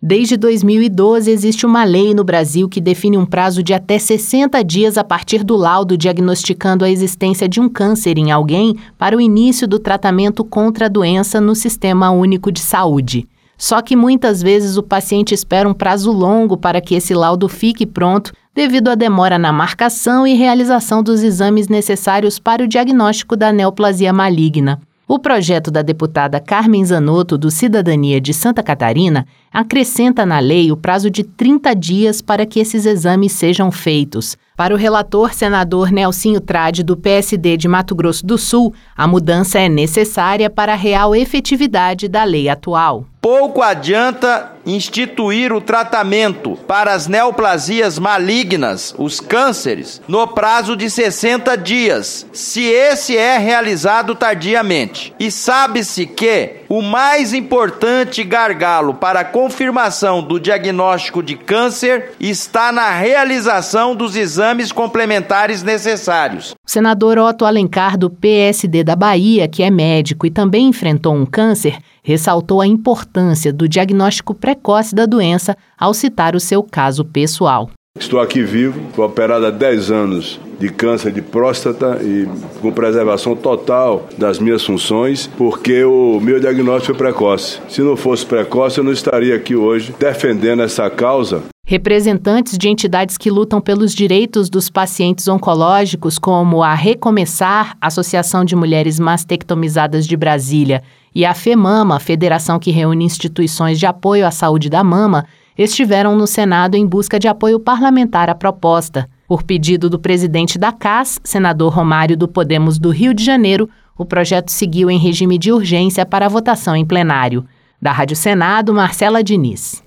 Desde 2012, existe uma lei no Brasil que define um prazo de até 60 dias a partir do laudo diagnosticando a existência de um câncer em alguém para o início do tratamento contra a doença no Sistema Único de Saúde. Só que muitas vezes o paciente espera um prazo longo para que esse laudo fique pronto, devido à demora na marcação e realização dos exames necessários para o diagnóstico da neoplasia maligna. O projeto da deputada Carmen Zanotto, do Cidadania de Santa Catarina, acrescenta na lei o prazo de 30 dias para que esses exames sejam feitos. Para o relator senador Nelsinho Trade, do PSD de Mato Grosso do Sul, a mudança é necessária para a real efetividade da lei atual. Pouco adianta instituir o tratamento para as neoplasias malignas, os cânceres, no prazo de 60 dias, se esse é realizado tardiamente. E sabe-se que o mais importante gargalo para a confirmação do diagnóstico de câncer está na realização dos exames complementares necessários. O senador Otto Alencar, do PSD da Bahia, que é médico e também enfrentou um câncer, ressaltou a importância do diagnóstico precoce da doença ao citar o seu caso pessoal. Estou aqui vivo, fui operado há 10 anos de câncer de próstata e com preservação total das minhas funções, porque o meu diagnóstico foi precoce. Se não fosse precoce, eu não estaria aqui hoje defendendo essa causa. Representantes de entidades que lutam pelos direitos dos pacientes oncológicos, como a Recomeçar, Associação de Mulheres Mastectomizadas de Brasília, e a FEMAMA, Federação que reúne instituições de apoio à saúde da mama, estiveram no Senado em busca de apoio parlamentar à proposta. Por pedido do presidente da CAS, senador Romário do Podemos do Rio de Janeiro, o projeto seguiu em regime de urgência para a votação em plenário. Da Rádio Senado, Marcela Diniz.